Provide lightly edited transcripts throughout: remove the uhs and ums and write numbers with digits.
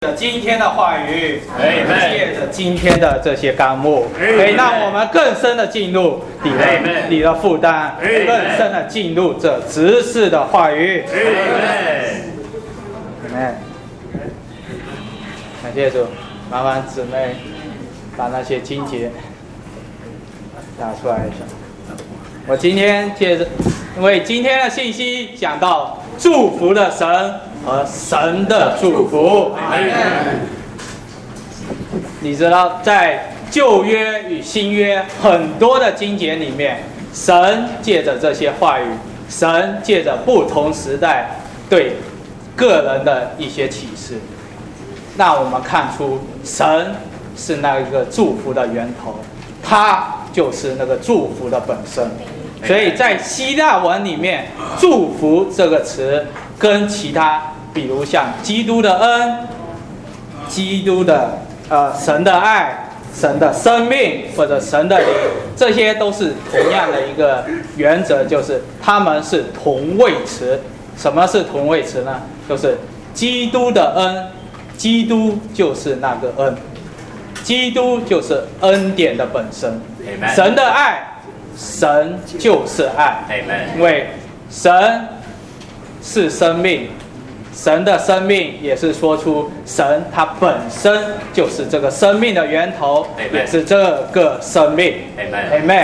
今天的话语，借着今天的这些纲目，可以让我们更深的进入你的负担，更深的进入这执事的话语。感谢主，麻烦姊妹把那些经节打出来一下。我今天借着，因为今天的信息讲到祝福的神和神的祝福。你知道，在旧约与新约很多的经节里面，神借着这些话语，神借着不同时代对个人的一些启示，让我们看出神是那个祝福的源头，他就是那个祝福的本身。所以在希腊文里面，祝福这个词跟其他比如像基督的恩、基督的神的爱、神的生命或者神的灵，这些都是同样的一个原则，就是他们是同位词。什么是同位词呢？就是基督的恩，基督就是那个恩，基督就是恩典的本身。神的爱，神就是爱，因为神是生命，神的生命也是说出神他本身就是这个生命的源头，也是这个生命。Amen。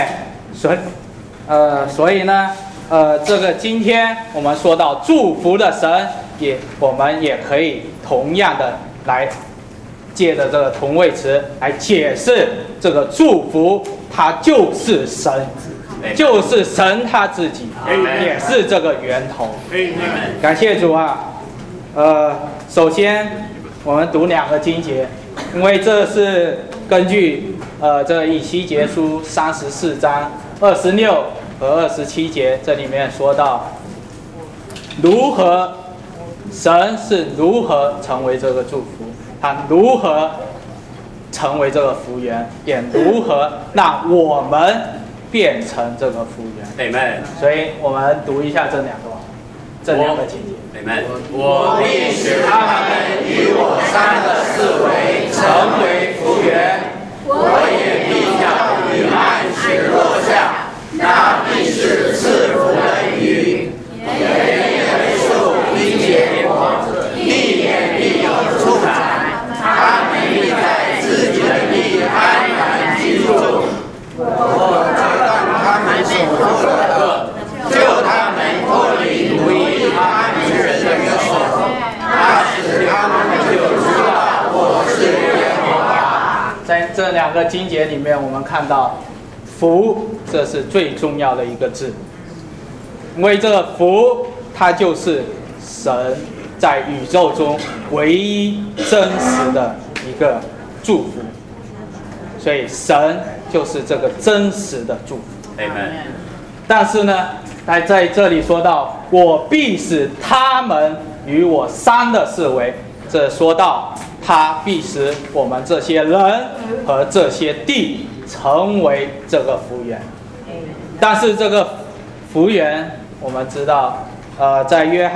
所以呢，这个今天我们说到祝福的神，我们也可以同样的来借着这个同位词来解释这个祝福，它就是神，就是神他自己，也是这个源头。感谢主啊！首先我们读两个经节，因为这是根据这个以西结书34章26和27节，这里面说到如何神是如何成为这个祝福，他如何成为这个福源，也如何让我们变成这个福源。所以我们读一下这两个情节。 我必使他们与我山的四围成为福源，我也必叫雨按时落下，那必是赐福的雨。田野的树必结果，地也必有出产，他们必在自己的地安然居住。我折断他们所做的恶，救他们脱离奴役他们人的手，那时他们就知道我是耶和华。 在这两个经节里面，我们看到福，这是最重要的一个字，因为这个福它就是神在宇宙中唯一真实的一个祝福，所以神就是这个真实的祝福。但是呢，在这里说到我必使他们与我山的四围，这说到他必使我们这些人和这些地成为这个福源。但是这个福源我们知道在约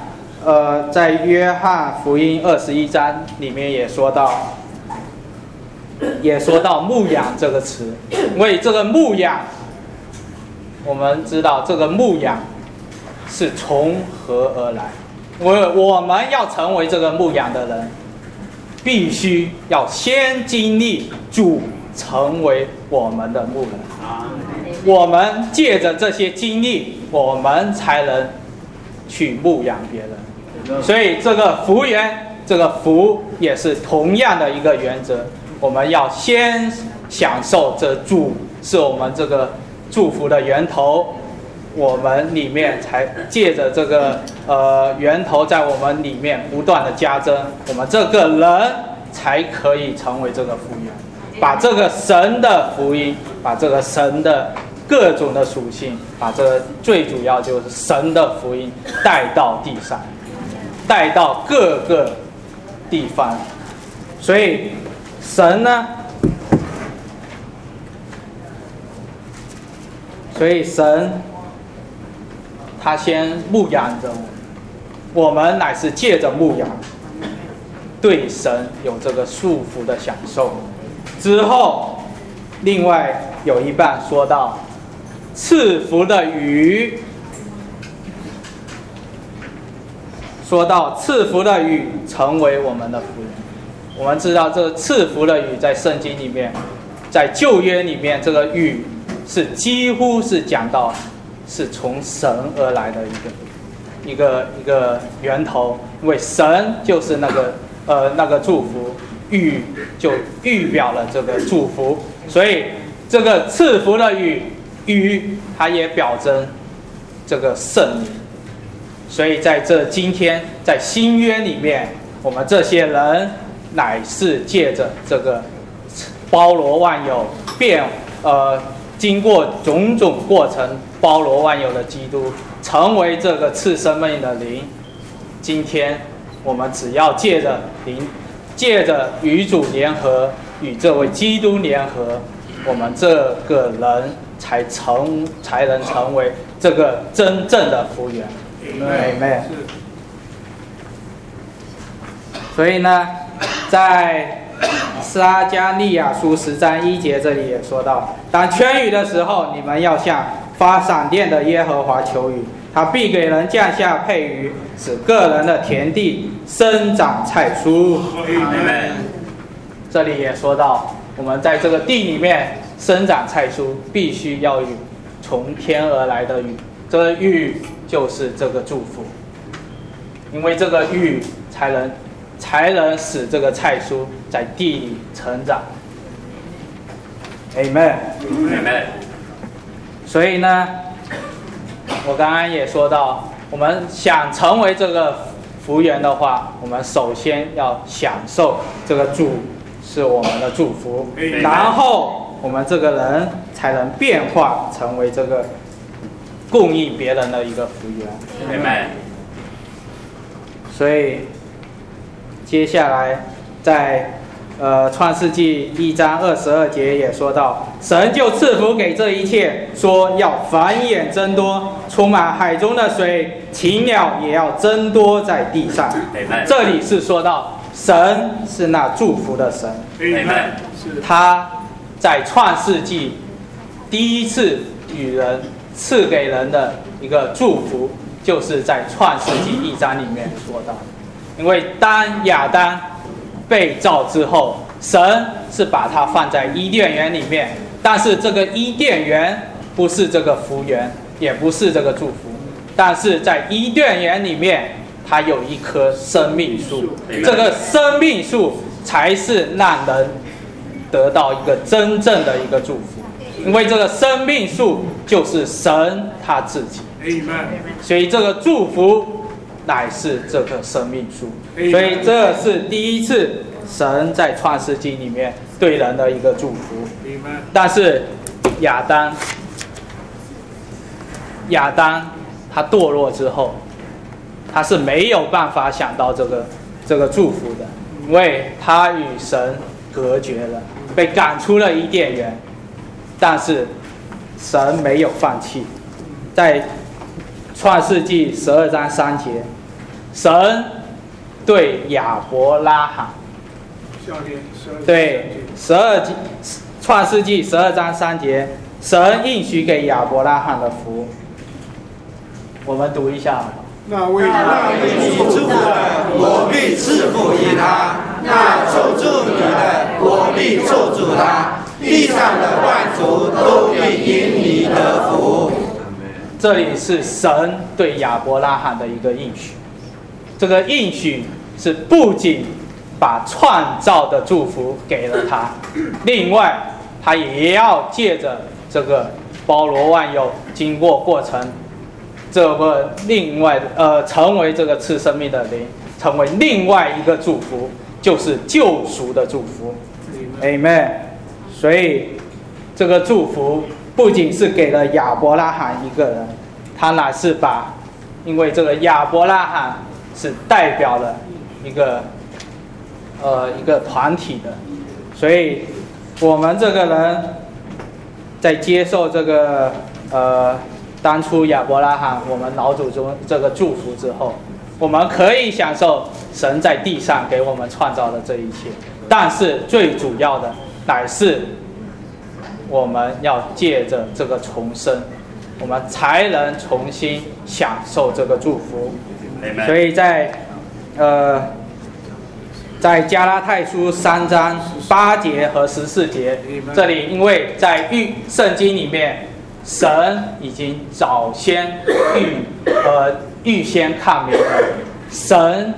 翰福音21章里面也说到牧养这个词，因为这个牧养我们知道这个牧养是从何而来，我们要成为这个牧养的人，必须要先经历主成为我们的牧人，我们借着这些经历，我们才能去牧养别人。所以这个福源，这个福也是同样的一个原则，我们要先享受这主是我们这个祝福的源头，我们里面才借着这个源头在我们里面不断的加增，我们这个人才可以成为这个福源，把这个神的福音，把这个神的各种的属性，把这个最主要就是神的福音带到地上，带到各个地方。所以神呢，神他先牧养着我们乃是借着牧养， 对神有这个束缚的享受。之后，另外有一半说到赐福的雨，说到赐福的雨成为我们的福源。我们知道这个赐福的雨在圣经里面，在旧约里面，这个雨是几乎是讲到是从神而来的一个源头，因为神就是那个祝福，雨就预表了这个祝福，所以这个赐福的雨它也表征这个圣灵。所以在今天在新约里面，我们这些人乃是借着这个包罗万有经过种种过程包罗万有的基督，成为这个赐生命的灵。今天我们只要借着与主联合，与这位基督联合，我们这个人才能成为这个真正的福源。Amen。所以呢，在撒迦利亚书10章1节这里也说到，当圈雨的时候，你们要向发闪电的耶和华求雨，他必给人降下配雨，使个人的田地生长菜蔬。这里也说到，我们在这个地里面生长菜蔬，必须要有从天而来的雨，这个雨就是这个祝福，因为这个雨才能使这个菜蔬在地里成长。Amen。所以呢，我刚刚也说到，我们想成为这个福源的话，我们首先要享受这个主是我们的祝福，然后我们这个人才能变化成为这个供应别人的一个福源。所以接下来在创世纪1章22节也说到，神就赐福给这一切，说要繁衍增多，充满海中的水，禽鸟也要增多在地上。这里是说到神是那祝福的神，他在创世纪第一次与人赐给人的一个祝福，就是在创世纪1章里面说到，因为当亚当被造之后，神是把它放在伊甸园里面，但是这个伊甸园不是这个福源，也不是这个祝福，但是在伊甸园里面，它有一棵生命树，这个生命树才是让人得到一个真正的一个祝福，因为这个生命树就是神他自己，所以这个祝福乃是这棵生命树，所以这是第一次神在创世纪里面对人的一个祝福。但是亚当他堕落之后，他是没有办法想到这个祝福的，因为他与神隔绝了，被赶出了伊甸园。但是神没有放弃，在创世纪12章3节，神对亚伯拉罕，对创世纪12章3节，神应许给亚伯拉罕的福，我们读一下好吗？ 那为你祝福的，我必赐福于他；那咒诅你的，我必咒诅他。地上的万族都必因你得福。 这里是神对亚伯拉罕的一个应许，这个应许是不仅把创造的祝福给了他，另外他也要借着这个包罗万有，经过过程，这个另外成为这个赐生命的灵，成为另外一个祝福，就是救赎的祝福。Amen。所以这个祝福不仅是给了亚伯拉罕一个人，他乃是因为这个亚伯拉罕是代表了一个团体的，所以我们这个人在接受这个当初亚伯拉罕我们老祖宗这个祝福之后，我们可以享受神在地上给我们创造的这一切。但是最主要的乃是我们要借着这个重生，我们才能重新享受这个祝福。所以在加拉太书3章8节和14节，这里因为在圣经里面，神已经早先预先看明了，神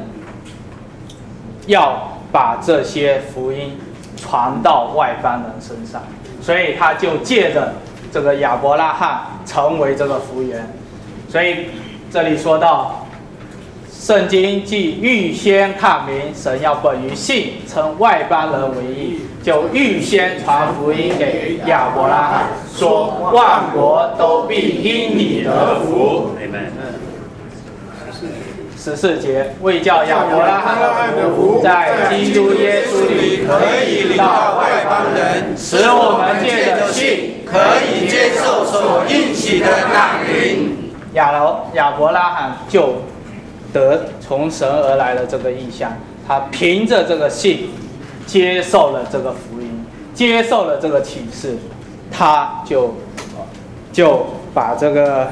要把这些福音传到外邦人身上，所以他就借着这个亚伯拉罕成为这个福源。所以这里说到，圣经既预先看明，神要本于信称外邦人为义，就预先传福音给亚伯拉罕，说万国都必因你得福。14节，为叫亚伯拉罕的福在基督耶稣里可以临到外邦人，使我们借着信可以接受所应许的那灵。亚伯拉罕就得从神而来的这个意象，他凭着这个信接受了这个福音，接受了这个启示，他就把这个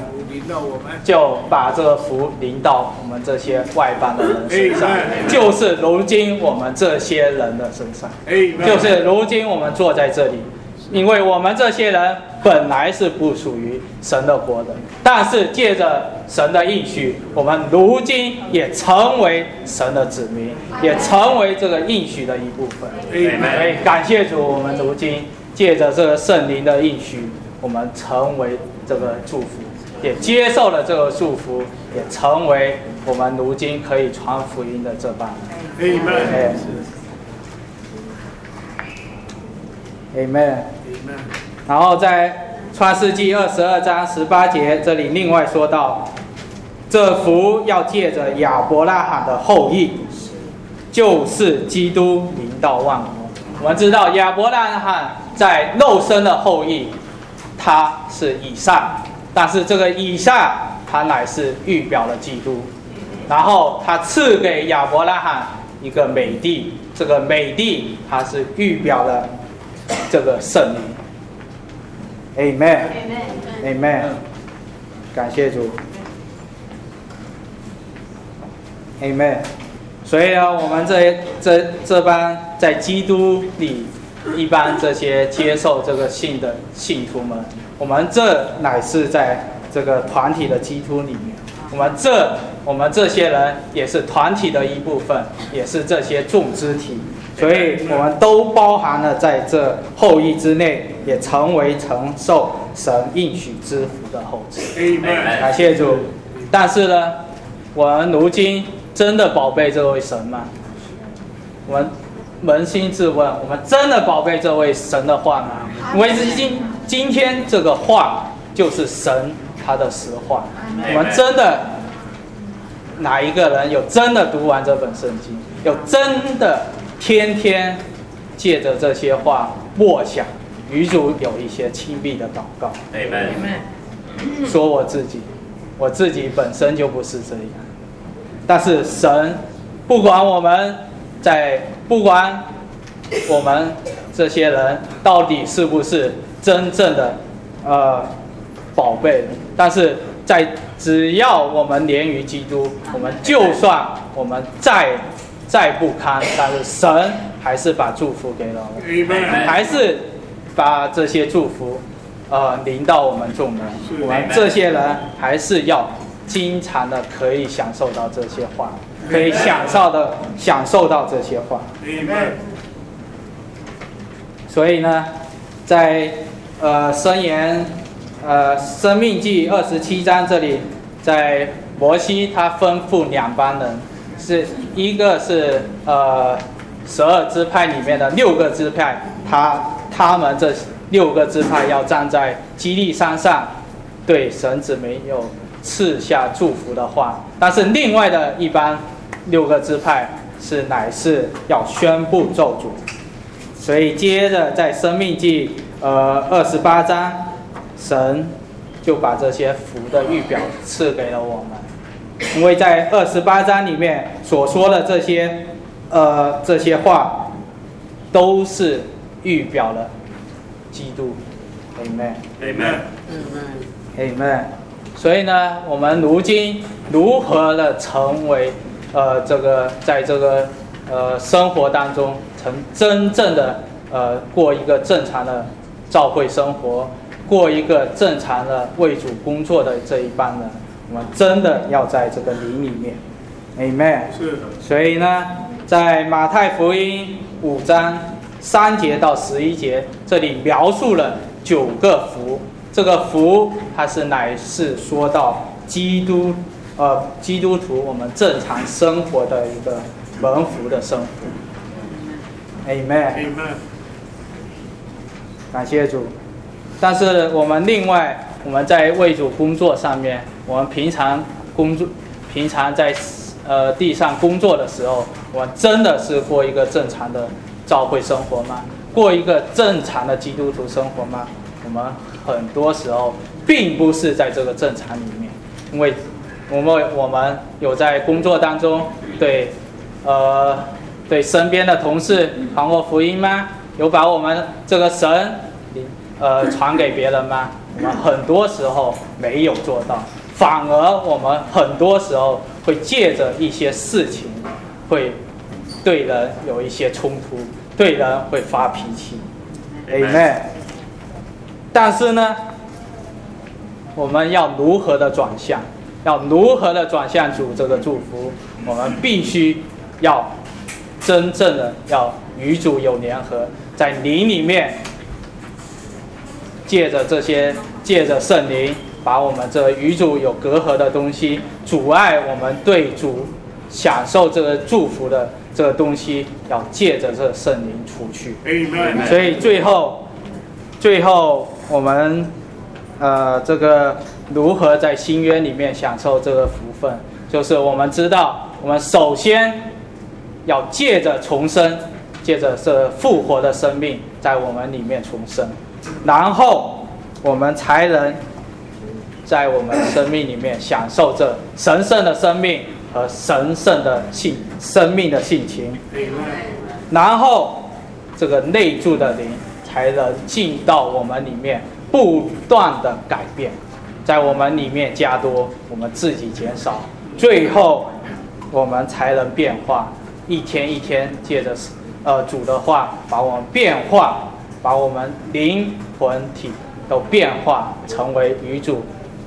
福临到我们这些外邦的人身上，就是如今我们这些人的身上，就是如今我们坐在这里，因为我们这些人本来是不属于神的国的，但是借着神的应许，我们如今也成为神的子民，也成为这个应许的一部分。所以感谢主，我们如今借着这个圣灵的应许，我们成为这个祝福，也接受了这个祝福，也成为我们如今可以传福音的这帮人。Amen。然后在创世纪22章18节，这里另外说到，这福要借着亚伯拉罕的后裔，就是基督临到万国。我们知道亚伯拉罕在肉身的后裔，他是以撒，但是这个以撒他乃是预表了基督，然后他赐给亚伯拉罕一个美地，这个美地它是预表了这个圣灵。Amen。感谢主。Amen。所以呢，我们这班在基督里一般这些接受这个信的信徒们，我们这乃是在这个团体的基督里面，我们这些人也是团体的一部分，也是这些众肢体，所以我们都包含了在这后裔之内，也成为承受神应许之福的后裔。感谢主。但是呢，我们如今真的宝贝这位神吗？我们扪心自问，我们真的宝贝这位神的话吗？因为今天这个话就是神他的实话。我们真的哪一个人有真的读完这本圣经，有真的天天借着这些话默想，与主有一些亲密的祷告？说我自己本身就不是这样，但是神不管我们这些人到底是不是真正的宝贝，但是只要我们连于基督，我们就算我们再不堪，但是神还是把祝福给了我们，还是把这些祝福临到我们众人，我们这些人还是要经常的可以享受到这些话，可以享受到这些话。所以呢，在生命记27章这里，在摩西他吩咐两帮人，一个是12支派里面的6个支派，他们这6个支派要站在基利山上，对神子民有赐下祝福的话，但是另外的一帮6个支派乃是要宣布咒诅。所以接着在生命记28章，神就把这些福的预表赐给了我们。 因为在28章里面所说的这些话，都是预表了基督。Amen。所以呢，我们如今如何的成为在这个生活当中，真正的过一个正常的教会生活，过一个正常的为主工作的这一帮人，我们真的要在这个灵里面。Amen。 是的。 所以呢，在马太福音5章3节到11节，这里描述了9个福。这个福，它乃是说到基督徒我们正常生活的一个蒙福的生活。Amen。感谢主。但是我们另外，我们在为主工作上面，我们平常在地上工作的时候，我们真的是过一个正常的教会生活吗？过一个正常的基督徒生活吗？我们很多时候并不是在这个正常里面，因为我们有在工作当中对身边的同事传过福音吗？有把我们这个神传给别人吗？我们很多时候没有做到，反而我们很多时候会借着一些事情，会对人有一些冲突，对人会发脾气。Amen。但是呢，我们要如何的转向？要如何的转向主这个祝福？我们必须要真正的要与主有联合，在灵里面，借着圣灵，把我们这与主有隔阂的东西，阻碍我们对主享受这个祝福的这个东西，要借着这个圣灵除去。所以最后我们这个如何在新约里面享受这个福分，就是我们知道，我们首先要借着重生，借着这复活的生命在我们里面重生，然后我们才能在我们生命里面享受这神圣的生命和神圣的生命的性情，然后这个内住的灵才能进到我们里面，不断的改变，在我们里面加多，我们自己减少，最后我们才能变化，一天一天借着主的话把我们变化，把我们灵魂体都变化成为与主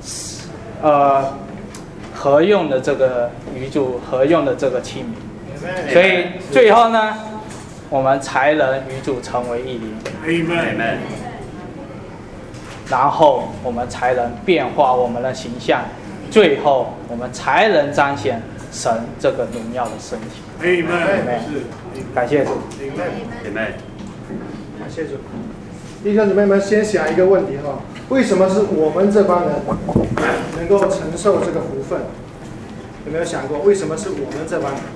合用的这个与主合用的这个器皿，所以最后呢，我们才能与主成为一灵。 Amen。 然后我们才能变化我们的形象，最后我们才能彰显神这个荣耀的身体。 Amen。 感谢主。 Amen。 感谢主。弟兄姊妹们，先想一个问题哈，为什么是我们这帮人能够承受这个福分？有没有想过，为什么是我们这帮人？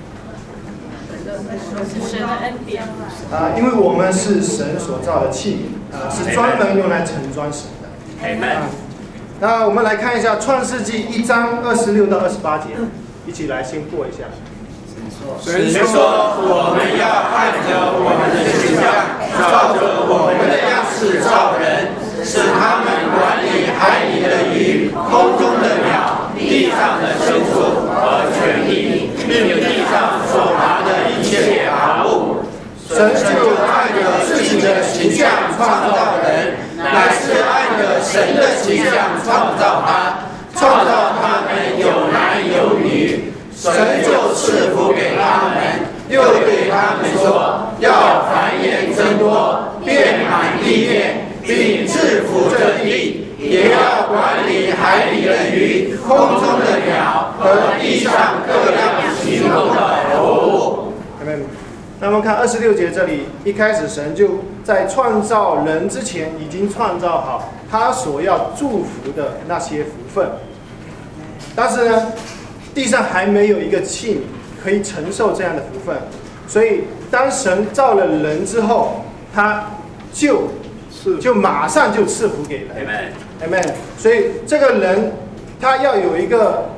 神的恩典因为我们是神所造的器皿，是专门用来承装神的。那我们来看一下《创世纪》1章26到28节，一起来先过一下。 神说：“我们要按着我们的形象，照着我们的样式造人，使他们管理海里的鱼、空中的鸟、地上的牲畜和全地，并地上所爬的一切爬物。”神就按着自己的形象创造人，乃是按着神的形象创造他，创造他们有男有女。神就赐福给他们，又对他们说：“要繁衍增多，遍满地面，并治服这地，也要管理海里的鱼、空中的鸟和地上各样行动的活物。” 那我们看26节这里，一开始神就在创造人之前已经创造好他所要祝福的那些福分，但是呢，地上还没有一个器皿可以承受这样的福分，所以当神造了人之后，他就马上就赐福给人。Amen。所以这个人他要有一个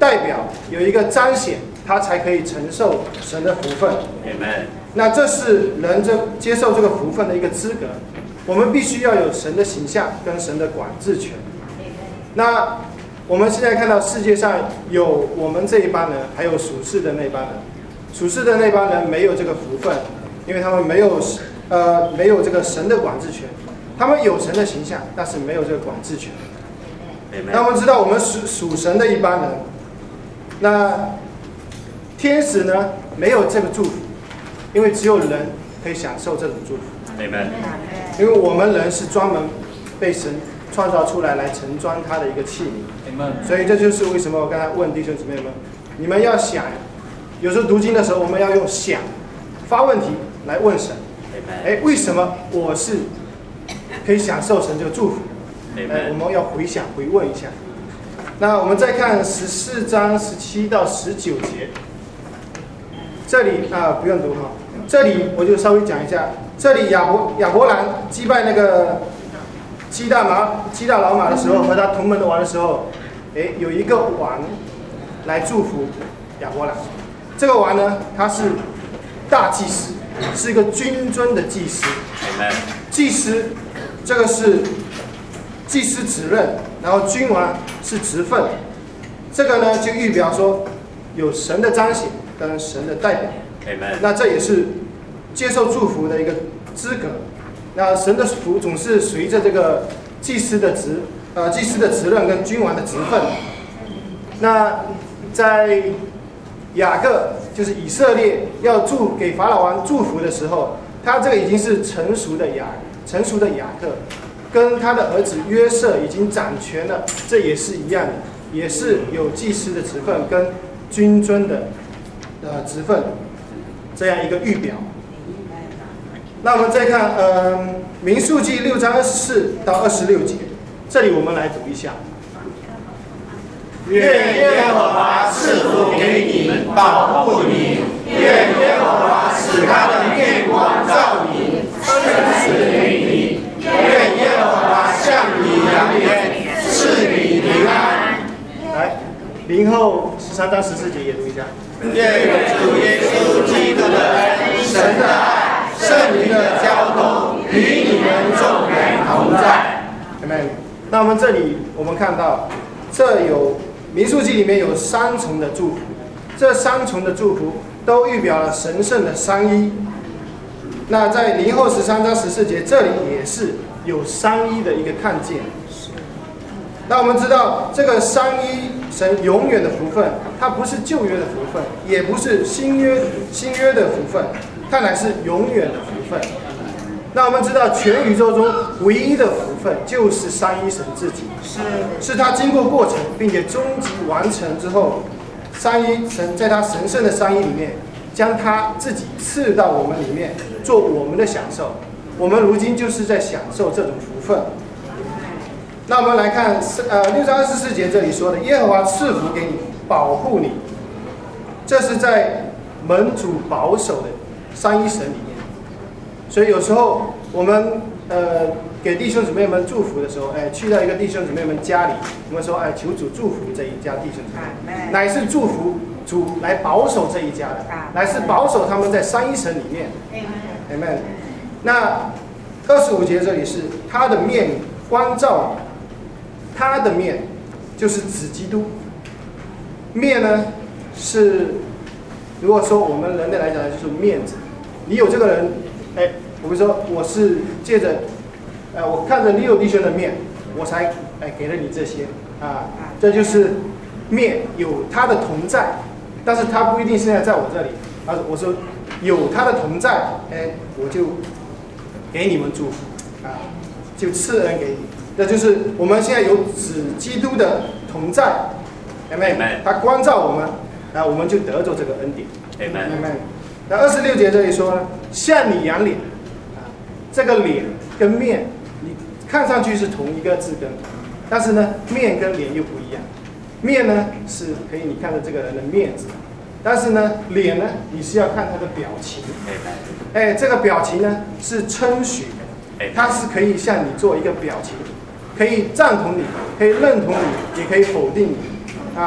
代表，有一个彰显，他才可以承受神的福分。 Amen。 那这是人接受这个福分的一个资格。我们必须要有神的形象跟神的管制权。那我们现在看到世界上有我们这一帮人，还有属世的那帮人。属世的那帮人没有这个福分，因为他们没有这个神的管制权。他们有神的形象，但是没有这个管制权。那我们知道，我们属神的一帮人，那天使呢没有这个祝福，因为只有人可以享受这种祝福。因为我们人是专门被神创造出来盛装他的一个器皿。所以这就是为什么我刚才问弟兄姊妹们，你们要想，有时候读经的时候，我们要用想发问题来问神。为什么我是可以享受神这个祝福？我们要回问一下。那我们再看14章17到19节，这里不用读哈，这里我就稍微讲一下。这里亚伯兰击败那个基大老马的时候，和他同门的王的时候，有一个王来祝福亚伯兰。这个王呢，他是大祭司，是一个君尊的祭司。祭司这个是祭司职任，然后君王是职分。这个呢，就预表说有神的彰显跟神的代表。那这也是接受祝福的一个资格。那神的福总是随着这个祭司的职任跟君王的职分。那在雅各就是以色列要给法老王祝福的时候，他这个已经是成熟的雅各，跟他的儿子约瑟已经掌权了，这也是一样的，也是有祭司的职分跟君尊的职分，这样一个预表。那我们再看民数记6章24到26节，这里我们来读一下。 愿耶和华赐福给你，保护你；愿耶和华使他的面光照你，恩赐给你；愿耶和华向你扬言，赐你平安。 来，0后13章14节也读一下。 愿主耶稣基督的恩、神的爱、圣灵的交通与你们众人同在。 Amen。那我们这里我们看到，这有民数记里面有3重的祝福，这3重的祝福都预表了神圣的三一。那在0后13章14节，这里也是有三一的一个看见。那我们知道，这个三一神永远的福分，它不是旧约的福分，也不是新约的福分，它乃是永远的福分。那我们知道，全宇宙中唯一的福分就是三一神自己，是他经过过程，并且终极完成之后，三一神在他神圣的三一里面，将他自己赐到我们里面，做我们的享受。我们如今就是在享受这种福分。那我们来看6章24节这里说的，耶和华赐福给你，保护你，这是在门主保守的三一神里面。所以有时候我们给弟兄姊妹们祝福的时候，去到一个弟兄姊妹们家里，我们说求主祝福这一家弟兄姊妹，乃是祝福主来保守这一家的，乃是保守他们在三一神里面。Amen。那25节这里是他的面光照你，他的面就是指基督，面呢是如果说我们人类来讲就是面子，你有这个人。我们说我是借着，我看着你有弟兄的面，我才给了你这些这就是面有他的同在，但是他不一定现在在我这里，我说有他的同在，我就给你们祝福就赐恩给你，这就是我们现在有指基督的同在 ，Amen， 他光照我们，我们就得着这个恩典 ，Amen。那26节这里说呢，向你扬脸，这个脸跟面，你看上去是同一个字根，但是呢，面跟脸又不一样。面呢是可以你看着这个人的面子，但是呢，脸呢你是要看他的表情。这个表情呢是称许的，它是可以向你做一个表情，可以赞同你，可以认同你，也可以否定你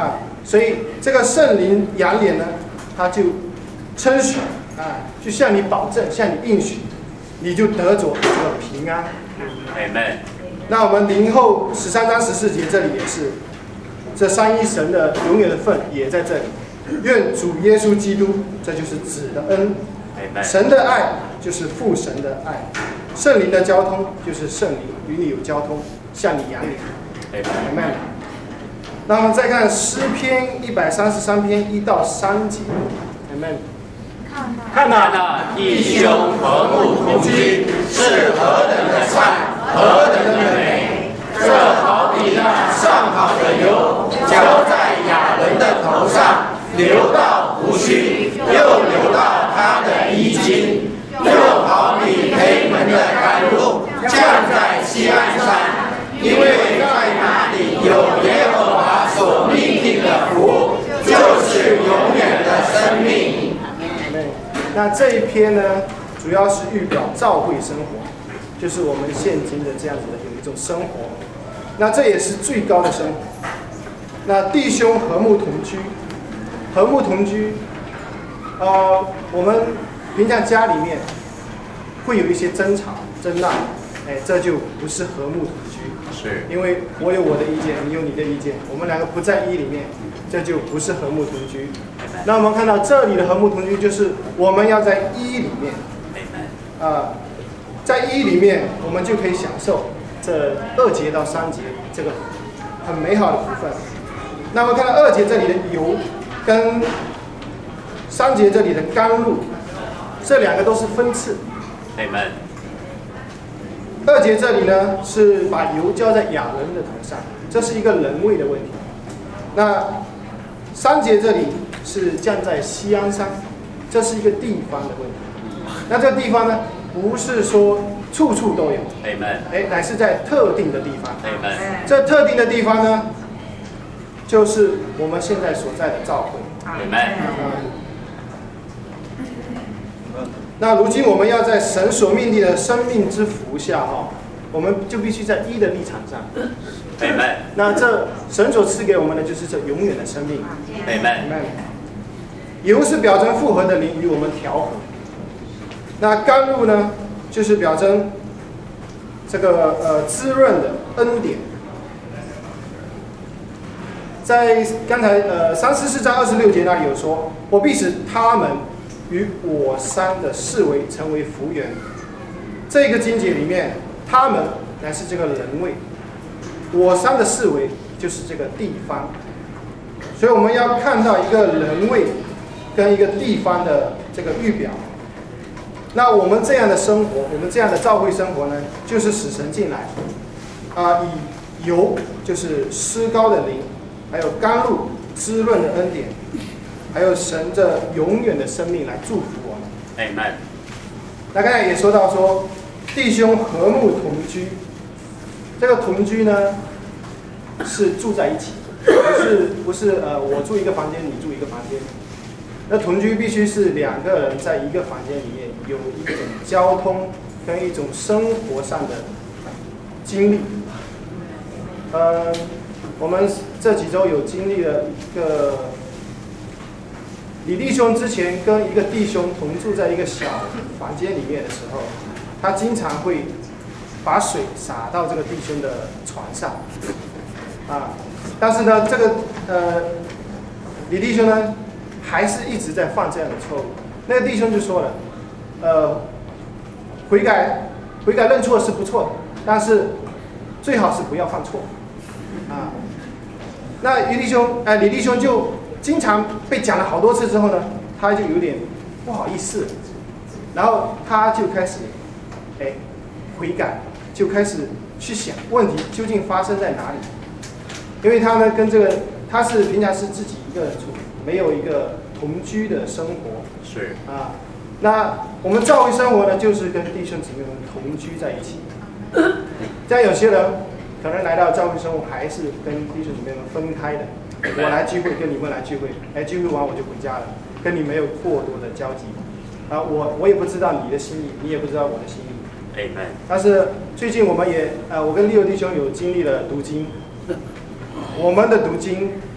所以这个圣灵养脸呢，他就称许就向你保证，向你应许，你就得着这个平安。 Amen。 那我们林后13章14节这里也是，这三一神的永远的份也在这里。愿主耶稣基督，这就是子的恩，神的爱就是父神的爱，圣灵的交通就是圣灵与你有交通，向你养脸。Amen。那我们再看诗篇133篇1到3节。Amen。 看哪， 弟兄和睦同居，是何等的善，何等的美！这好比那上好的油，浇在亚伦的头上，流到胡须，又流到他的衣襟，又好比黑门的甘露，降在锡安山，因为在那里有耶和华所命定的福，就是永远的生命。 那这一篇呢，主要是预表教会生活，就是我们现今的这样子的有一种生活。那这也是最高的生活。那弟兄和睦同居，和睦同居，我们平常家里面会有一些争吵、争闹，这就不是和睦同居。 是， 因为我有我的意见，你有你的意见，我们两个不在一里面，这就不是和睦同居。那我们看到这里的和睦同居，就是我们要在一里面，在一里面，我们就可以享受这2节到3节这个很美好的部分。那我们看到2节这里的油跟3节这里的甘露，这两个都是分次。 Amen。 2节这里呢是把油浇在亚伦的头上，这是一个人位的问题。那3节这里是降在锡安山，这是一个地方的问题。那这个地方呢，不是说处处都有，乃是在特定的地方。这特定的地方呢，就是我们现在所在的教会。那如今我们要在神所命定的生命之福下我们就必须在一的立场上。那这神所赐给我们的就是这永远的生命。油是表征复合的灵与我们调和。那甘露呢，就是表征这个滋润的恩典。在刚才34章26节那里有说，我必使他们与我山的四围成为福源。这个经节里面，他们乃是这个人位，我山的四围就是这个地方。所以我们要看到一个人位跟一个地方的这个预表。那我们这样的生活，我们这样的教会生活呢，就是使神进来以油就是施膏的灵，还有甘露滋润的恩典，还有神的永远的生命来祝福我们。 Amen。 那刚才也说到说，弟兄和睦同居，这个同居呢是住在一起，不是我住一个房间，你住一个房间。那同居必须是2个人在一个房间里面有一种交通跟一种生活上的经历。我们这几周有经历了一个李弟兄之前跟一个弟兄同住在一个小房间里面的时候，他经常会把水洒到这个弟兄的床上，但是呢，这个李弟兄呢，还是一直在犯这样的错误。那个弟兄就说了，悔改认错是不错的，但是最好是不要犯错。那李弟兄就经常被讲了好多次之后呢，他就有点不好意思，然后他就开始悔改，就开始去想问题究竟发生在哪里。因为他呢他是平常是自己一个人住，没有一个同居的生活。 是那我们教会生活呢，就是跟弟兄姊妹们同居在一起。这样有些人可能来到教会生活，还是跟弟兄姊妹们分开的。我来聚会，跟你们来聚会，聚会完我就回家了，跟你没有过多的交集。我也不知道你的心意，你也不知道我的心意。但是最近我们也我跟Leo弟兄有经历了读经。我们的读经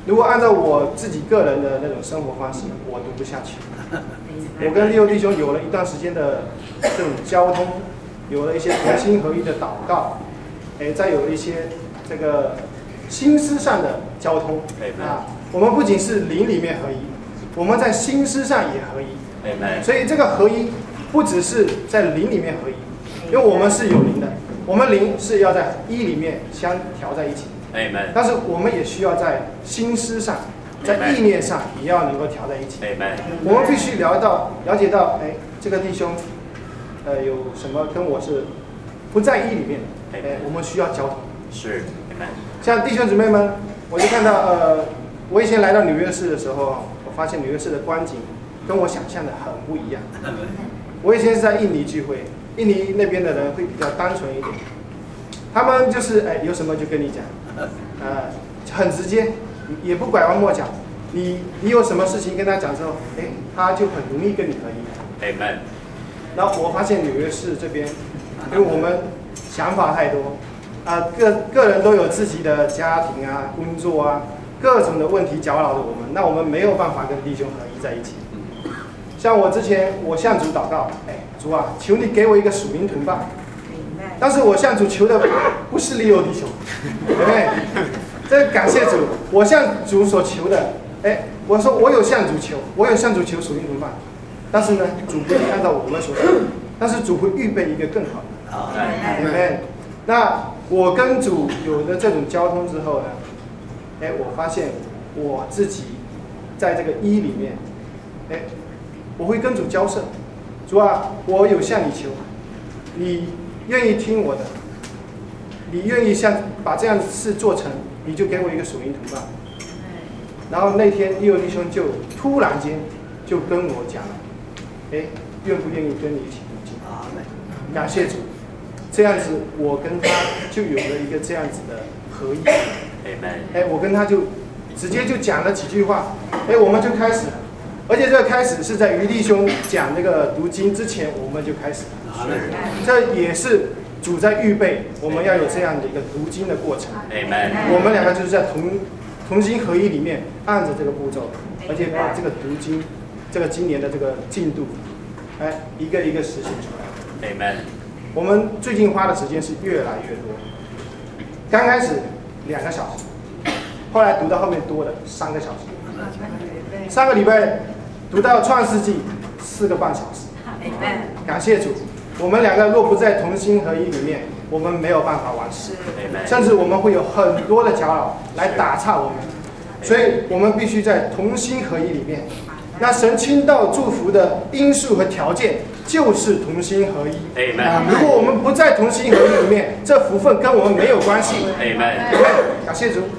如果按照我自己个人的那种生活方式，我读不下去。我跟利友弟兄有了一段时间的这种交通，有了一些同心合一的祷告，再有一些这个心思上的交通啊。我们不仅是灵里面合一，我们在心思上也合一。所以这个合一不只是在灵里面合一，因为我们是有灵的，我们灵是要在一里面相调在一起。但是我们也需要在心思上，在意念上也要能够调在一起。我们必须了解到，这个弟兄，有什么跟我是不在意里面的，我们需要交通。是，像弟兄姊妹们，我就看到，我以前来到纽约市的时候，我发现纽约市的光景跟我想象的很不一样。我以前是在印尼聚会，印尼那边的人会比较单纯一点，他们就是有什么就跟你讲。很直接，也不拐弯抹角。你有什么事情跟他讲之后，他就很容易跟你合一。然后我发现纽约市这边，因为我们想法太多，个人都有自己的家庭啊、工作啊，各种的问题搅扰着我们，那我们没有办法跟弟兄合一在一起。像我之前，我向主祷告，主啊，求你给我一个属灵同伴。但是我向主求的不是利友弟兄，对不对？这感谢主，我向主所求的，我说我有向主求，我有向主求属灵同伴，但是呢，主不按照我们所求，但是主会预备一个更好的，对不对？那我跟主有了这种交通之后呢，我发现我自己在这个一里面，我会跟主交涉，主啊，我有向你求，你愿意听我的，你愿意把这样的事做成，你就给我一个属灵同伴。然后那天利友弟兄就突然间就跟我讲了，愿不愿意跟你一起读经？感谢主，这样子我跟他就有了一个这样子的合一。我跟他就直接就讲了几句话，我们就开始了。而且这个开始是在于弟兄讲那个读经之前，我们就开始了。这也是主在预备，我们要有这样的一个读经的过程。我们两个就是在同心合一里面按着这个步骤，而且把这个读经，这个今年的这个进度，一个一个实行出来。我们最近花的时间是越来越多，刚开始2个小时，后来读到后面多了3个小时。上个礼拜读到创世纪4个半小时。感谢主，我们两个若不在同心合一里面，我们没有办法完成，甚至我们会有很多的搅扰来打岔我们，所以我们必须在同心合一里面。那神倾倒祝福的因素和条件就是同心合一。如果我们不在同心合一里面，这福分跟我们没有关系。感谢主。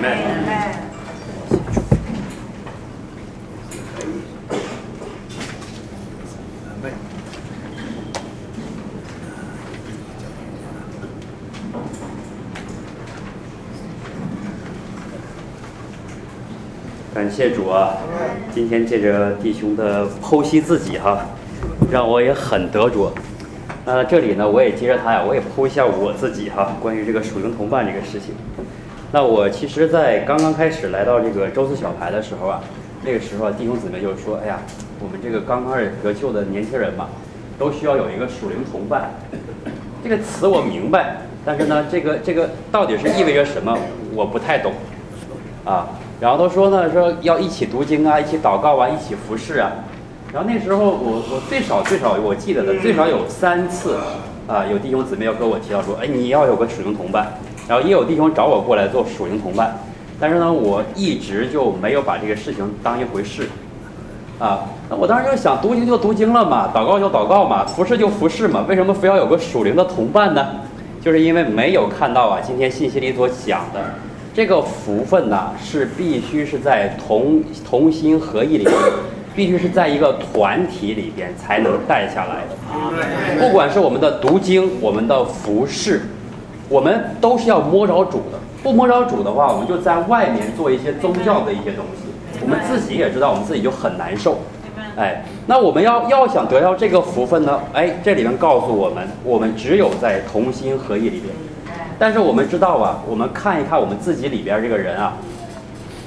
感谢主啊！今天借着弟兄的剖析自己哈，让我也很得着。这里呢，我也接着他呀，我也剖一下我自己哈，关于这个属灵同伴这个事情。那我其实，在刚刚开始来到这个周四小排的时候啊，那个时候弟兄姊妹就说：“哎呀，我们这个刚开始得救的年轻人嘛，都需要有一个属灵同伴。”这个词我明白，但是呢，这个到底是意味着什么，我不太懂啊。然后都说呢，说要一起读经啊，一起祷告啊，一起服侍啊。然后那时候我最少我记得的最少有3次啊，有弟兄姊妹要跟我提到说，你要有个属灵同伴。然后也有弟兄找我过来做属灵同伴，但是呢，我一直就没有把这个事情当一回事啊。那我当时就想，读经就读经了嘛，祷告就祷告嘛，服侍就服侍嘛，为什么非要有个属灵的同伴呢？就是因为没有看到啊，今天信息里所讲的。这个福分呢，是必须是在同心合意里面，必须是在一个团体里边才能带下来的。不管是我们的读经，我们的服事，我们都是要摸着主的。不摸着主的话，我们就在外面做一些宗教的一些东西，我们自己也知道，我们自己就很难受。那我们要想得到这个福分呢，这里面告诉我们只有在同心合意里边。但是我们知道啊，我们看一看我们自己里边这个人啊，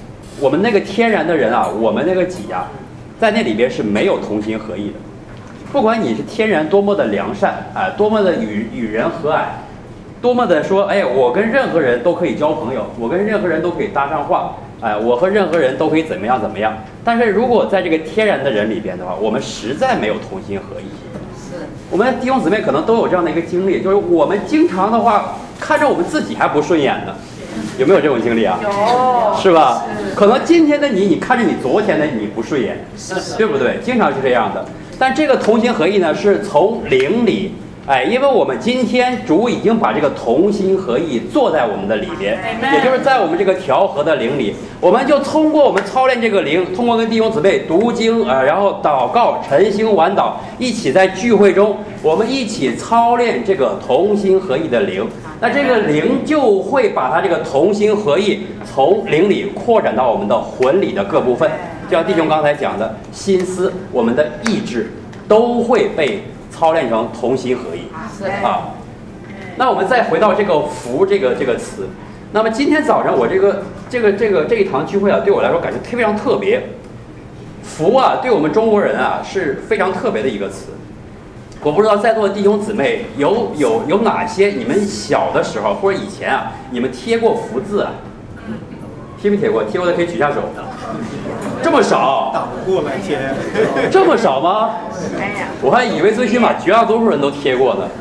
我们那个天然的人啊，我们那个己啊，在那里边是没有同心合意的。不管你是天然多么的良善，多么的与人和蔼，多么的说，我跟任何人都可以交朋友，我跟任何人都可以搭上话，我和任何人都可以怎么样怎么样。但是如果在这个天然的人里边的话，我们实在没有同心合意。我们弟兄姊妹可能都有这样的一个经历，就是我们经常的话看着我们自己还不顺眼呢，有没有这种经历啊？ 有， 是吧？可能今天的你看着你昨天的你不顺眼，对不对？经常是这样的。但这个同心合意呢，是从灵里，因为我们今天主已经把这个同心合意做在我们的里边，也就是在我们这个调和的灵里，我们就通过我们操练这个灵，通过跟弟兄姊妹读经然后祷告、晨星晚祷，一起在聚会中，我们一起操练这个同心合意的灵。那这个灵就会把它这个同心合意从灵里扩展到我们的魂里的各部分，就像弟兄刚才讲的，心思、我们的意志都会被操练成同心合意啊。那我们再回到这个福这个词，那么今天早上我这一堂聚会啊，对我来说感觉非常特别。福啊，对我们中国人啊是非常特别的一个词。我不知道在座的弟兄姊妹有哪些你们小的时候或者以前啊，你们贴过福字啊？贴没贴过？贴过的可以举下手。这么少？ 打不过来贴。 这么少吗？我还以为最起码绝大多数人都贴过呢。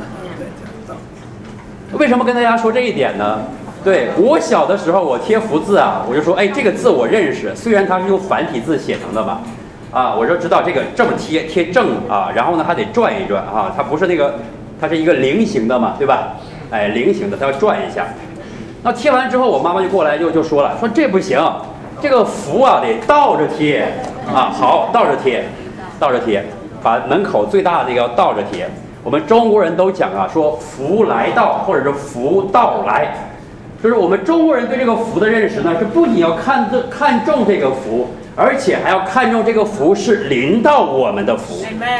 为什么跟大家说这一点呢？对，我小的时候我贴福字啊，我就说，这个字我认识，虽然它是用繁体字写成的吧。我就知道这个这么贴正啊，然后呢还得转一转啊，它不是那个，它是一个菱形的嘛，对吧？菱形的，它要转一下。那贴完之后，我妈妈就过来就说了，说这不行，这个福啊得倒着贴啊，好，倒着贴，把门口最大的这个要倒着贴。我们中国人都讲啊，说福来到或者是福到来，就是我们中国人对这个福的认识呢，是不仅要看重这个福。而且还要看重这个福是临到我们的福，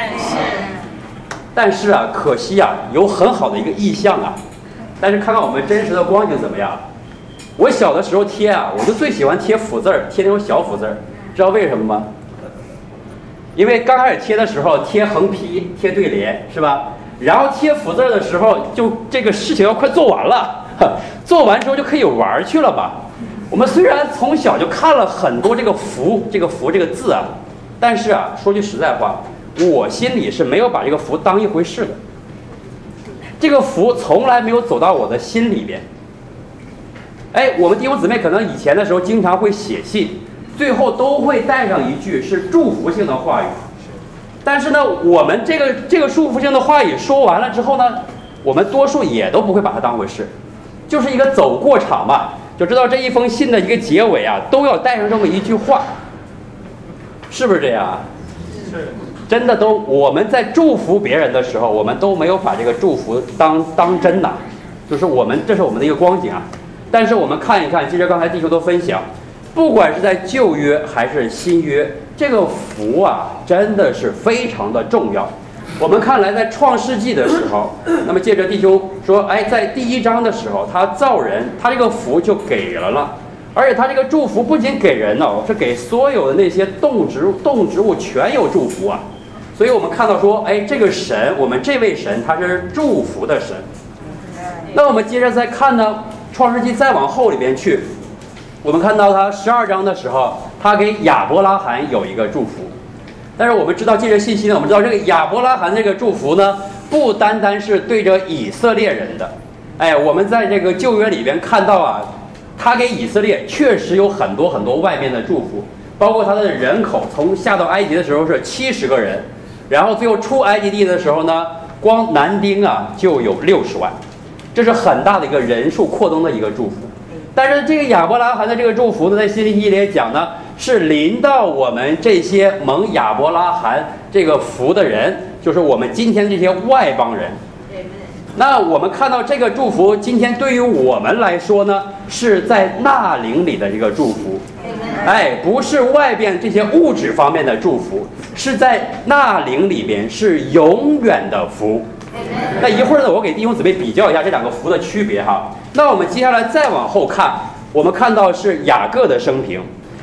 但是啊，可惜啊，有很好的一个意象啊，但是看看我们真实的光景怎么样？我小的时候贴啊，我就最喜欢贴福字儿，贴那种小福字儿，知道为什么吗？因为刚开始贴的时候贴横批、贴对联，是吧？然后贴福字儿的时候，就这个事情要快做完了，做完之后就可以玩去了吧。我们虽然从小就看了很多这个福这个字啊，但是啊，说句实在话，我心里是没有把这个福当一回事的。这个福从来没有走到我的心里边。我们弟兄姊妹可能以前的时候经常会写信，最后都会带上一句是祝福性的话语。但是呢，我们这个祝福性的话语说完了之后呢，我们多数也都不会把它当回事，就是一个走过场嘛。就知道这一封信的一个结尾啊，都要带上这么一句话，是不是这样啊？是，真的都我们在祝福别人的时候，我们都没有把这个祝福当真呐，就是这是我们的一个光景啊。但是我们看一看，接着刚才弟兄都分享，不管是在旧约还是新约，这个福啊，真的是非常的重要。我们看来在创世纪的时候，那么借着弟兄说，在第1章的时候，他造人，他这个福就给人了，而且他这个祝福不仅给人呢，是给所有的那些动植物全有祝福啊。所以我们看到说，这个神，我们这位神他是祝福的神。那我们接着再看呢，创世纪再往后里边去，我们看到他12章的时候，他给亚伯拉罕有一个祝福。但是我们知道，借着信息呢，我们知道这个亚伯拉罕这个祝福呢，不单单是对着以色列人的。我们在这个旧约里边看到啊，他给以色列确实有很多很多外面的祝福，包括他的人口从下到埃及的时候是70个人，然后最后出埃及地的时候呢，光男丁啊就有60万，这是很大的一个人数扩增的一个祝福。但是这个亚伯拉罕的这个祝福呢，在新约里也讲呢，是临到我们这些蒙亚伯拉罕这个福的人，就是我们今天这些外邦人。那我们看到这个祝福，今天对于我们来说呢，是在纳灵里的一个祝福，不是外边这些物质方面的祝福，是在纳灵里边是永远的福。那一会儿呢，我给弟兄姊妹比较一下这两个福的区别哈。那我们接下来再往后看，我们看到是雅各的生平。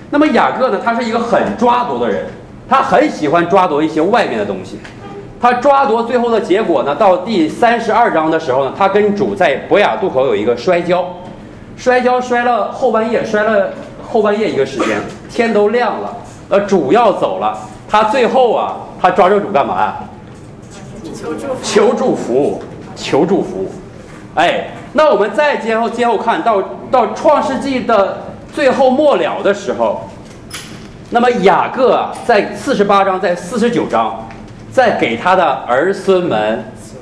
那么雅各呢，他是一个很抓夺的人，他很喜欢抓夺一些外面的东西。他抓夺最后的结果呢，到第32章的时候呢，他跟主在伯雅渡口有一个摔跤，摔了后半夜一个时间，天都亮了，主要走了，他最后啊，他抓着主干嘛呀？求祝福。哎，那我们再接后看到创世纪的最后末了的时候，那么雅各啊，在48章，在49章。再给他的儿孙们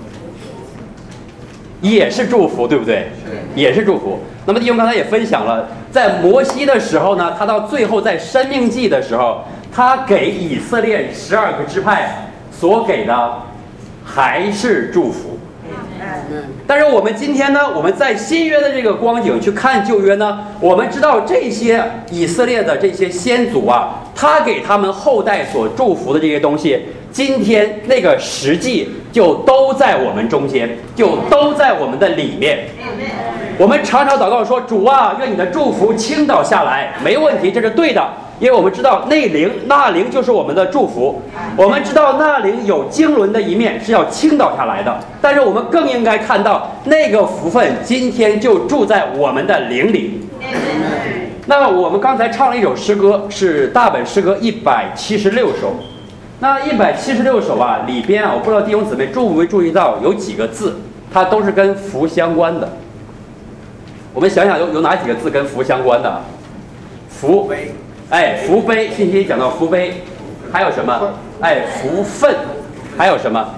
也是祝福，对不对？也是祝福。那么弟兄刚才也分享了，在摩西的时候呢，他到最后在申命记的时候，他给以色列12个支派所给的还是祝福。但是我们今天呢，我们在新约的这个光景去看旧约呢，我们知道这些以色列的这些先祖啊，他给他们后代所祝福的这些东西，今天那个实际就都在我们中间，就都在我们的里面。我们常常祷告说，主啊，愿你的祝福倾倒下来，没问题，这是对的，因为我们知道那灵就是我们的祝福，我们知道那灵有经纶的一面是要倾倒下来的，但是我们更应该看到那个福分今天就住在我们的灵里。那我们刚才唱了一首诗歌，是大本诗歌176首。那176首啊，里边啊，我不知道弟兄姊妹注没注意到有几个字，它都是跟福相关的。我们想想有哪几个字跟福相关的？福，哎，福杯，信息讲到福杯，还有什么？哎，福分，还有什么？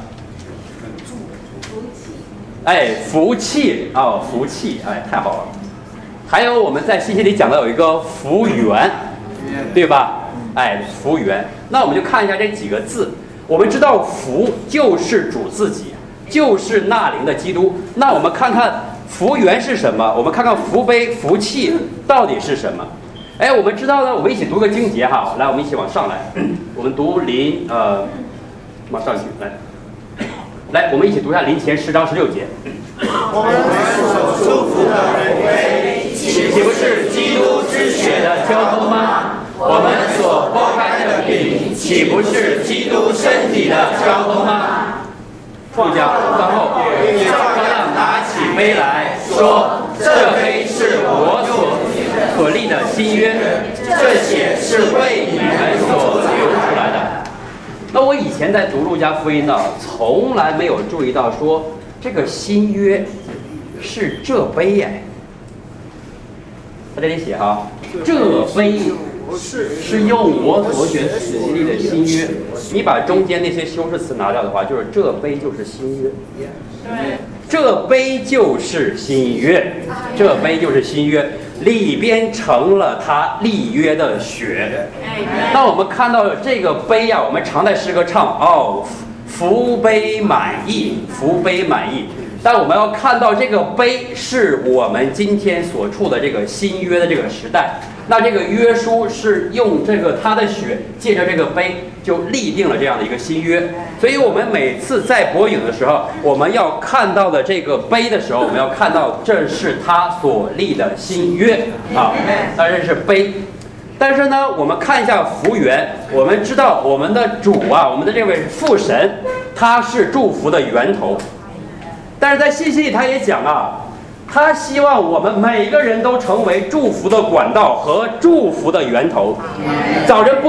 哎，福气哦，福气，哎，太好了。还有我们在信息里讲到有一个福源，对吧？哎，福源。那我们就看一下这几个字。我们知道福就是主自己，就是那灵的基督。那我们看看福源是什么？我们看看福杯、福气到底是什么？哎，我们知道呢，我们一起读个经节哈。来，我们一起往上来，我们读往上去来，我们一起读一下林前10章16节。 我们所祝福的福杯，岂不是基督之血的交通吗？我们所拨开的饼，岂不是基督身体的交通吗？ 副将饭后也照样拿起杯来说：“这杯是我所立的新约，这血是为你们所流出来的。” 那我以前在读路加福音呢，从来没有注意到说这个新约是这杯哎，在这里写哈，这杯是用我所选所立的新约。你把中间那些修饰词拿掉的话，就是这杯就是新约。这杯就是新约，这杯就是新约，里边成了他立约的血。那我们看到这个杯啊，我们常在诗歌唱哦，福杯满溢，福杯满溢。但我们要看到这个杯是我们今天所处的这个新约的这个时代。那这个约书是用这个他的血，借着这个杯就立定了这样的一个新约。所以我们每次在播影的时候，我们要看到的这个杯的时候，我们要看到这是他所立的新约啊，那这是杯。但是呢，我们看一下福源，我们知道我们的主啊，我们的这位父神，他是祝福的源头。但是在信息里他也讲啊，他希望我们每个人都成为祝福的管道和祝福的源头。早晨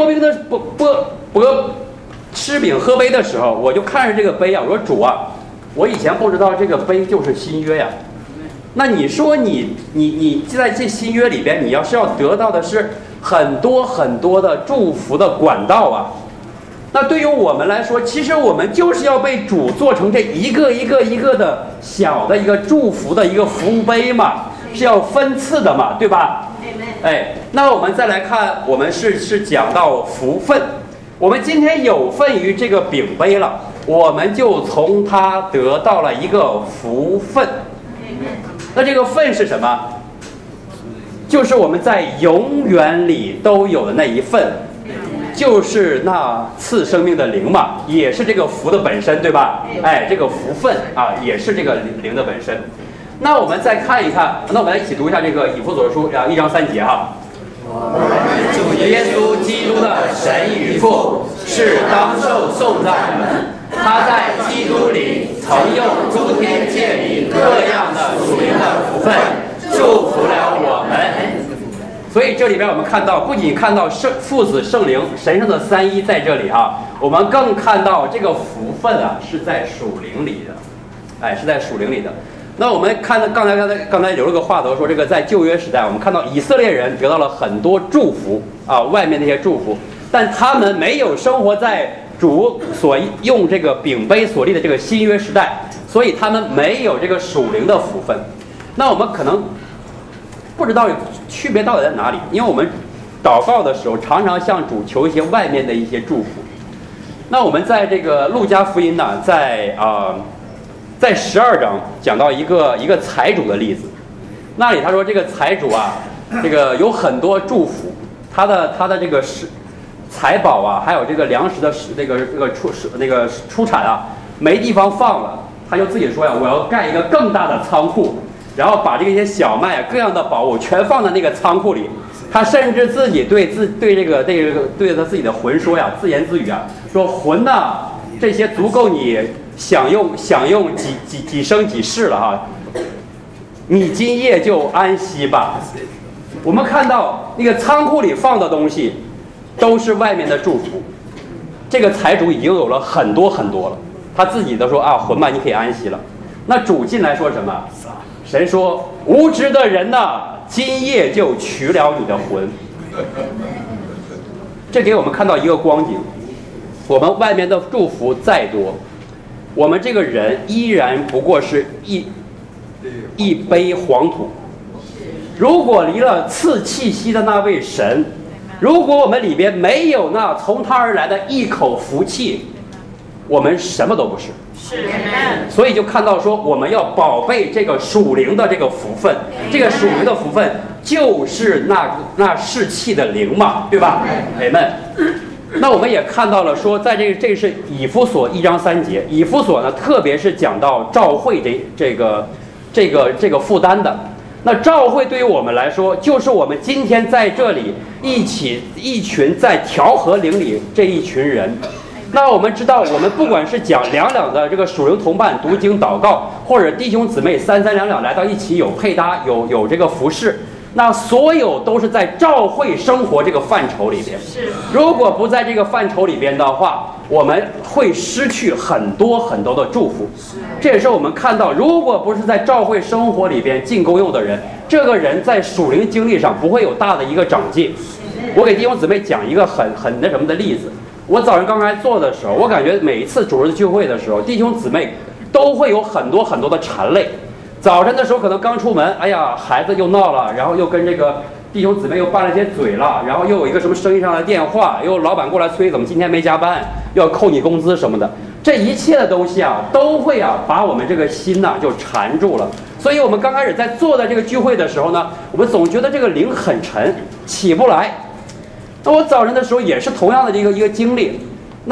吃饼喝杯的时候，我就看着这个杯啊，我说主啊，我以前不知道这个杯就是新约呀。那你说你在这新约里边，你要得到的是很多很多的祝福的管道啊。那对于我们来说，其实我们就是要被主做成这一个的小的一个祝福的一个福杯嘛，是要分次的嘛，对吧？哎，那我们再来看，我们是讲到福分，我们今天有份于这个饼杯了，我们就从它得到了一个福分。那这个份是什么？就是我们在永远里都有的那一份。就是那赐生命的灵嘛，也是这个福的本身，对吧？哎，这个福分啊，也是这个灵的本身。那我们再看一看，那我们来一起读一下这个以弗所书1章3节哈。 我们就耶稣基督的神与父是当受颂赞的。他在基督里曾用诸天界里各样的属灵的福分祝福了我们。所以这里边我们看到，不仅看到父子圣灵神圣的三一在这里哈，我们更看到这个福分啊是在属灵里的，是在属灵里的。那我们看到刚才留了个话头说，这个在旧约时代，我们看到以色列人得到了很多祝福啊，外面那些祝福，但他们没有生活在主所用这个饼杯所立的这个新约时代，所以他们没有这个属灵的福分。那我们可能不知道区别到底在哪里，因为我们祷告的时候常常向主求一些外面的一些祝福。那我们在这个路加福音呢，在12章讲到一个财主的例子，那里他说这个财主啊，这个有很多祝福，他的这个财宝啊，还有这个粮食的出产啊，没地方放了，他就自己说呀，我要盖一个更大的仓库，然后把这些小麦啊各样的宝物全放在那个仓库里。他甚至自己对他自己的魂说呀，自言自语啊，说魂呐，这些足够你享用几生几世了哈，你今夜就安息吧。我们看到那个仓库里放的东西都是外面的祝福，这个财主已经有了很多很多了，他自己都说啊，魂吧，你可以安息了。那主进来说什么？神说，无知的人呐，今夜就取了你的魂。这给我们看到一个光景，我们外面的祝福再多，我们这个人依然不过是一杯黄土。如果离了赐气息的那位神，如果我们里边没有那从他而来的一口福气，我们什么都不是。所以就看到说，我们要宝贝这个属灵的这个福分，这个属灵的福分就是那士气的灵嘛，对吧？Amen。那我们也看到了说，在这是以弗所1章3节，以弗所呢，特别是讲到召会这个负担的。那召会对于我们来说，就是我们今天在这里一群在调和灵里这一群人。那我们知道，我们不管是讲两的这个属灵同伴读经祷告，或者弟兄姊妹三两来到一起有配搭，有这个服侍，那所有都是在召会生活这个范畴里边。如果不在这个范畴里边的话，我们会失去很多很多的祝福。这也是我们看到，如果不是在召会生活里边进公用的人，这个人在属灵经历上不会有大的一个长进。我给弟兄姊妹讲一个很那什么的例子。我早上刚才做的时候，我感觉每一次主日聚会的时候，弟兄姊妹都会有很多很多的缠累。早晨的时候可能刚出门，哎呀，孩子又闹了，然后又跟这个弟兄姊妹又拌了些嘴了，然后又有一个什么生意上的电话，又老板过来催怎么今天没加班，又要扣你工资什么的。这一切的东西啊，都会把我们这个心呐就缠住了。所以我们刚开始在做的这个聚会的时候呢，我们总觉得这个灵很沉，起不来。那我早晨的时候也是同样的一个经历，那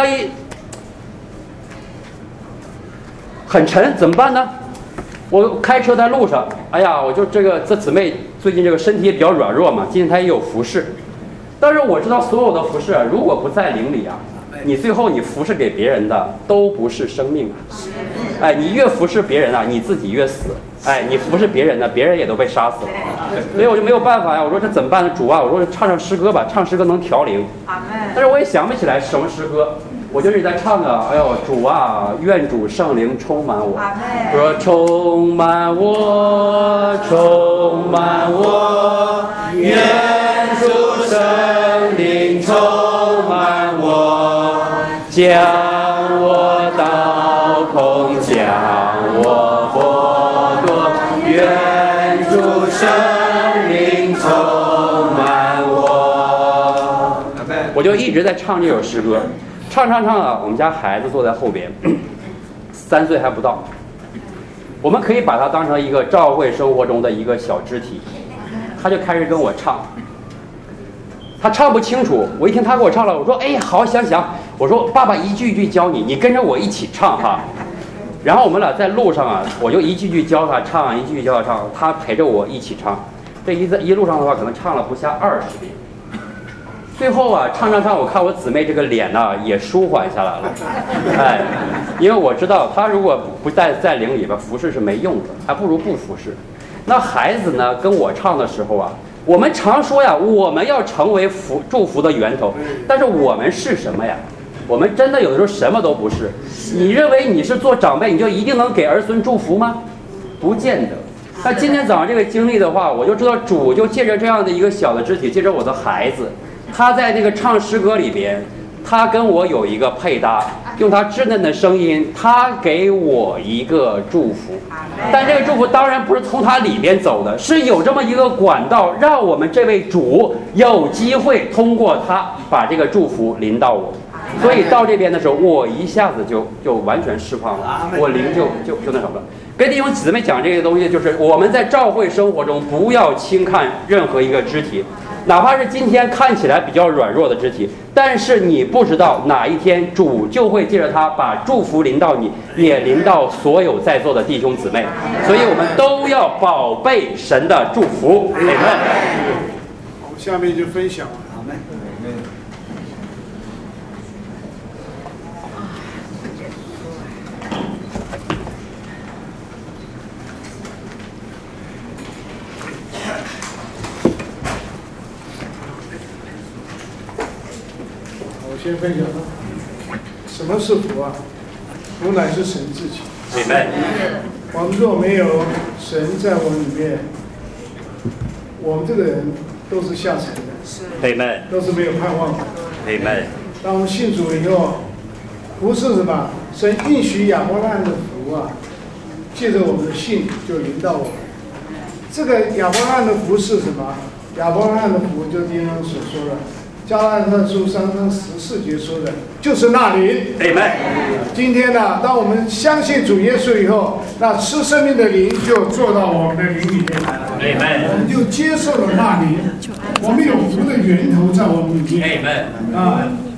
很沉，怎么办呢？我开车在路上，哎呀，我就这姊妹最近这个身体也比较软弱嘛，今天她也有服侍，但是我知道所有的服侍啊，如果不在灵里啊，你最后你服侍给别人的都不是生命啊，你越服侍别人啊，你自己越死，你服侍别人呢，别人也都被杀死了。所以我就没有办法呀，我说这怎么办呢？主啊，我说唱诗歌吧，唱诗歌能调灵。但是我也想不起来什么诗歌，我就一直在唱啊，哎呦，主啊，愿主圣灵充满我。我说充满我，充满我，愿主圣灵充满我，将我倒空，将我剥夺，愿主圣灵充满我。我就一直在唱这首诗歌，唱啊，我们家孩子坐在后边，3岁还不到。我们可以把他当成一个召会生活中的一个小肢体，他就开始跟我唱。他唱不清楚，我一听他给我唱了，我说哎，好想，我说爸爸一句一句教你，你跟着我一起唱哈。然后我们俩在路上啊，我就一句句教他唱，一句句教他唱，他陪着我一起唱。这一路上的话，可能唱了不下20遍。 最后啊，唱，我看我姊妹这个脸呢、也舒缓下来了，哎，因为我知道她如果不在灵里边服侍是没用的，还不如不服侍。那孩子呢，跟我唱的时候啊，我们常说呀，我们要成为祝福的源头，但是我们是什么呀？我们真的有的时候什么都不是。你认为你是做长辈，你就一定能给儿孙祝福吗？不见得。那今天早上这个经历的话，我就知道主就借着这样的一个小的肢体，借着我的孩子，他在那个唱诗歌里边，他跟我有一个配搭，用他稚嫩的声音，他给我一个祝福。但这个祝福当然不是从他里边走的，是有这么一个管道，让我们这位主有机会通过他把这个祝福临到我。所以到这边的时候，我一下子就完全释放了，我灵就那什么了。跟弟兄姊妹讲这个东西，就是我们在教会生活中不要轻看任何一个肢体，哪怕是今天看起来比较软弱的肢体，但是你不知道哪一天主就会借着它把祝福临到你，也临到所有在座的弟兄姊妹。所以我们都要宝贝神的祝福。阿们。 我们下面就分享了。先分享什么是福啊？福乃是神自己。我们若没有神在我们里面，我们这个人都是下沉的，都是没有盼望的。当我们信主以后，福是什么？神应许亚伯拉罕的福啊，借着我们的信就临到我们。这个亚伯拉罕的福是什么？亚伯拉罕的福就经常所说的。加拉太书3章14节说的，就是那灵。今天呢，当我们相信主耶稣以后，那吃生命的灵就坐到我们的灵里面来了。我们就接受了那灵，我们有福的源头在我们里面。